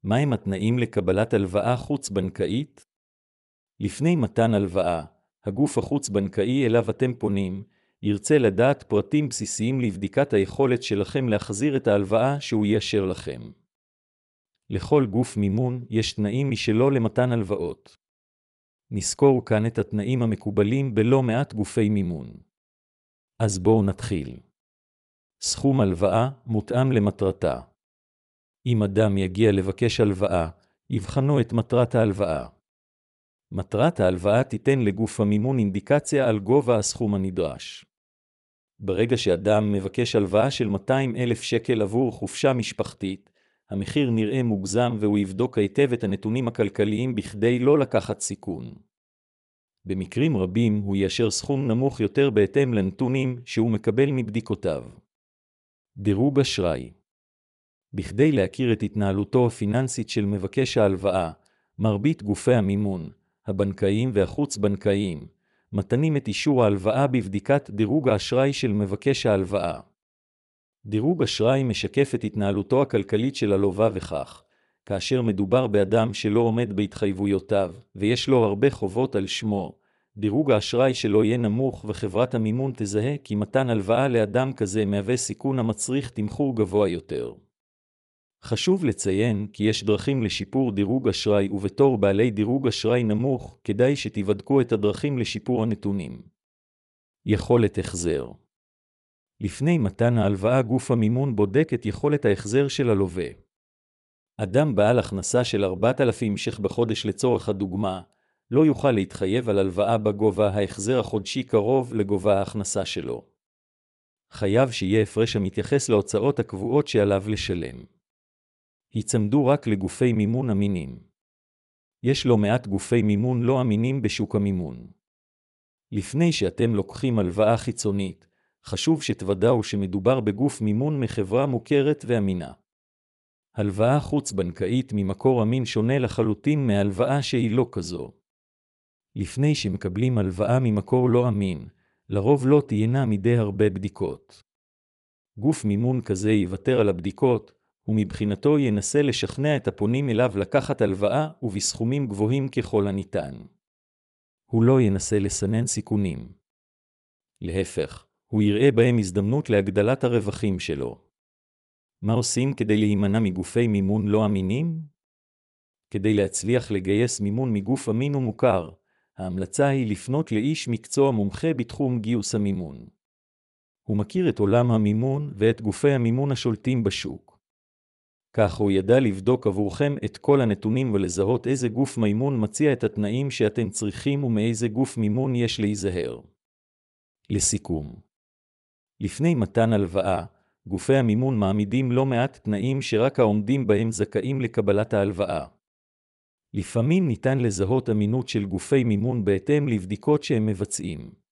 מהם התנאים לקבלת הלוואה חוץ-בנקאית? לפני מתן הלוואה, הגוף החוץ-בנקאי אליו אתם פונים, ירצה לדעת פרטים בסיסיים לבדיקת היכולת שלכם להחזיר את ההלוואה שהוא יאשר לכם. לכל גוף מימון יש תנאים משלו למתן הלוואות. נזכור כאן את התנאים המקובלים בלא מעט גופי מימון. אז בואו נתחיל. סכום הלוואה מותאם למטרתה. אם אדם יגיע לבקש הלוואה, יבחנו את מטרת ההלוואה. מטרת ההלוואה תיתן לגוף המימון אינדיקציה על גובה הסכום הנדרש. ברגע שאדם מבקש הלוואה של 200,000 שקל עבור חופשה משפחתית, המחיר נראה מוגזם והוא יבדוק היטב את הנתונים הכלכליים בכדי לא לקחת סיכון. במקרים רבים הוא יאשר סכום נמוך יותר בהתאם לנתונים שהוא מקבל מבדיקותיו. דירוג אשראי. בכדי להכיר את התנהלותו הפיננסית של מבקש ההלוואה, מרבית גופי המימון, הבנקאיים והחוץ-בנקאיים, מתנים את אישור ההלוואה בבדיקת דירוג האשראי של מבקש ההלוואה. דירוג אשראי משקף את התנהלותו הכלכלית של הלווה וכך, כאשר מדובר באדם שלא עומד בהתחייבויותיו ויש לו הרבה חובות על שמו, דירוג האשראי שלו יהיה נמוך וחברת המימון תזהה כי מתן הלוואה לאדם כזה מהווה סיכון המצריך תמחור גבוה יותר. חשוב לציין כי יש דרכים לשיפור דירוג אשראי ובתור בעלי דירוג אשראי נמוך כדאי שתבדקו את הדרכים לשיפור הנתונים. יכולת החזר. לפני מתן ההלוואה גוף המימון בודק את יכולת ההחזר של הלווה. אדם בעל הכנסה של 4,000 ש"ח בחודש לצורך הדוגמה, לא יוכל להתחייב על הלוואה בגובה ההחזר החודשי קרוב לגובה ההכנסה שלו. חייב שיהיה הפרש המתייחס להוצאות הקבועות שעליו לשלם. היצמדו רק לגופי מימון אמינים. יש לא מעט גופי מימון לא אמינים בשוק המימון. לפני שאתם לוקחים הלוואה חיצונית, חשוב שתוודאו שמדובר בגוף מימון מחברה מוכרת ואמינה. הלוואה חוץ-בנקאית ממקור אמין שונה לחלוטין מהלוואה שהיא לא כזו. לפני שמקבלים הלוואה ממקור לא אמין, לרוב לא תהיינה מדי הרבה בדיקות. גוף מימון כזה יוותר על הבדיקות, ומבחינתו ינסה לשכנע את הפונים אליו לקחת הלוואה ובסכומים גבוהים ככל הניתן. הוא לא ינסה לסנן סיכונים. להפך, הוא יראה בהם הזדמנות להגדלת הרווחים שלו. מה עושים כדי להימנע מגופי מימון לא אמינים? כדי להצליח לגייס מימון מגוף אמין ומוכר, ההמלצה היא לפנות לאיש מקצוע מומחה בתחום גיוס המימון. הוא מכיר את עולם המימון ואת גופי המימון השולטים בשוק. כך הוא ידע לבדוק עבורכם את כל הנתונים ולזהות איזה גוף מימון מציע את התנאים שאתם צריכים ומאיזה גוף מימון יש להיזהר. לסיכום. לפני מתן הלוואה, גופי המימון מעמידים לא מעט תנאים שרק העומדים בהם זכאים לקבלת ההלוואה. לפעמים ניתן לזהות אמינות של גופי מימון בהתאם לבדיקות שהם מבצעים.